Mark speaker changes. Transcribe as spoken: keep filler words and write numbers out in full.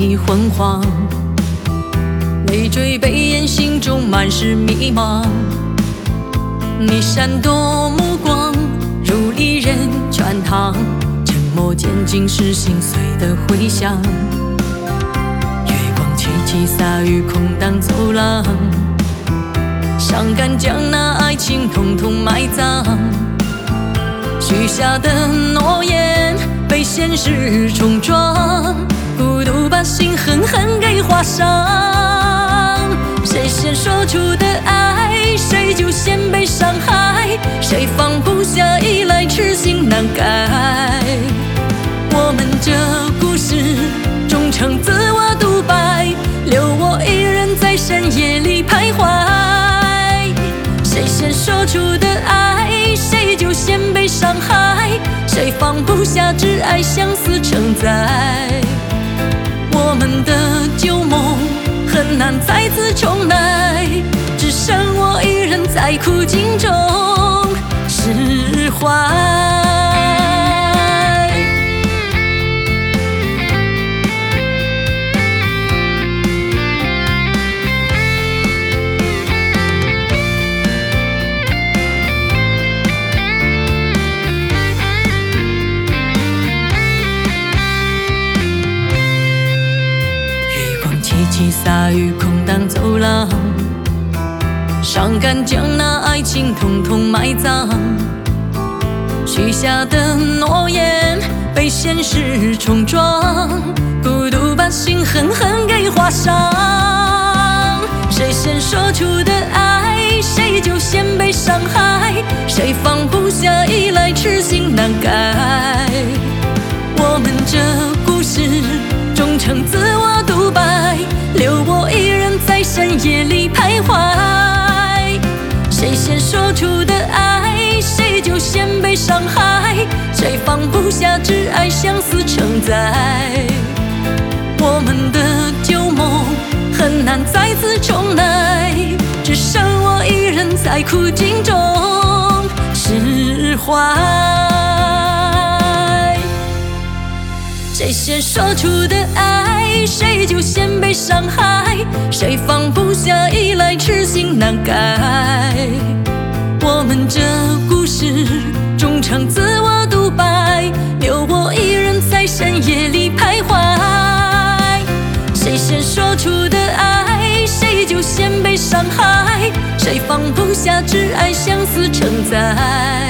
Speaker 1: 已昏黄，累赘背眼，心中满是迷茫。你闪躲目光，如离人圈堂，沉默间尽是心碎的回响。月光凄凄洒于空荡走廊，伤感将那爱情统统埋葬。许下的诺言被现实冲撞，孤独把心狠狠给划伤。谁先说出的爱，谁就先被伤害，谁放不下依赖，痴心难改。我们这故事终成自我独白，留我一人在深夜里徘徊。谁先说出的爱，谁就先被伤害，谁放不下挚爱，相思承载。我们的旧梦很难再次重来，只剩我一人在苦境中释怀。凄凄洒于空荡走廊，伤感将那爱情统统埋葬。许下的诺言被现实冲撞，孤独把心狠狠给划伤。谁先说出的爱，谁就先被伤害，谁放不下依赖，痴心难改。我们这故事终成自我独白，留我一人在深夜里徘徊。谁先说出的爱，谁就先被伤害，谁放不下挚爱，相思承载。我们的旧梦很难再次重来，只剩我一人在苦境中释怀。谁先说出的爱，谁就先被伤害，谁放不下依赖，痴心难改。我们这故事终成自我独白，留我一人在深夜里徘徊。谁先说出的爱，谁就先被伤害，谁放不下挚爱，相思承载。